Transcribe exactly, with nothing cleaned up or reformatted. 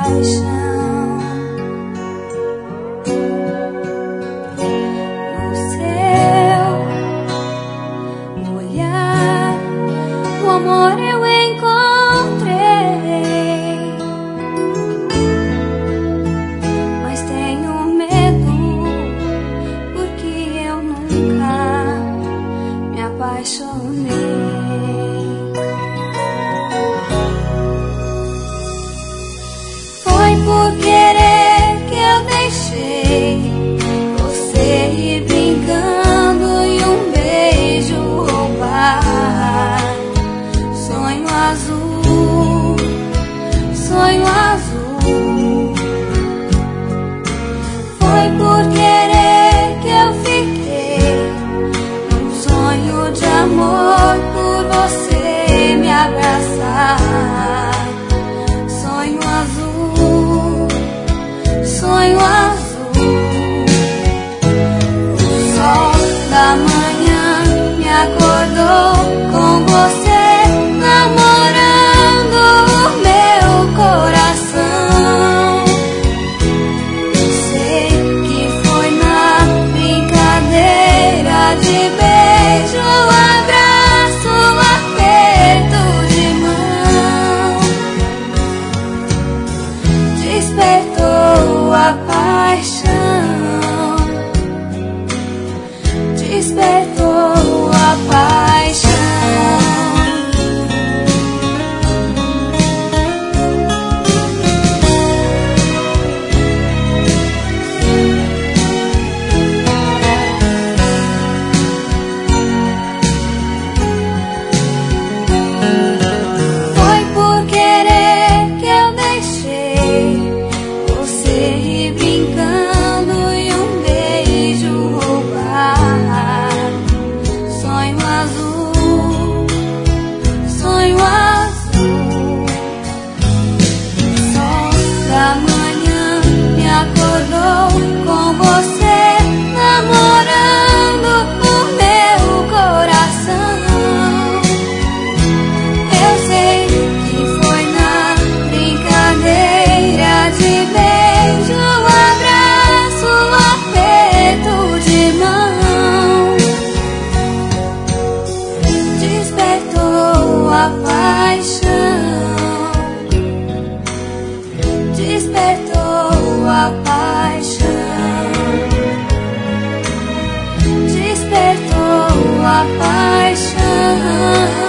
paixão. No seu olhar, o amor eu encontrei, mas tenho medo porque eu nunca me apaixonei. Foi por querer que eu deixei você ir brincando e um beijo roubar. Sonho azul, sonho azul. Foi por querer que eu fiquei num sonho de amor por você me abraçar. Sonho azul, sonho azul. O sol da manhã me acordou com você namorando o meu coração. Sei que foi na brincadeira de beijo, abraço, aperto de mão. Despertou a paixão, despertou a paixão. Foi por querer que eu deixei você ir brincando e um beijo roubar. Sonho azul, sonho azul. O sol da manhã me acordou com você namorando o meu coração. Eu sei que foi na brincadeira de beijo, abraço, aperto de mão. Despertou a paixão, despertou a paixão, despertou a paixão.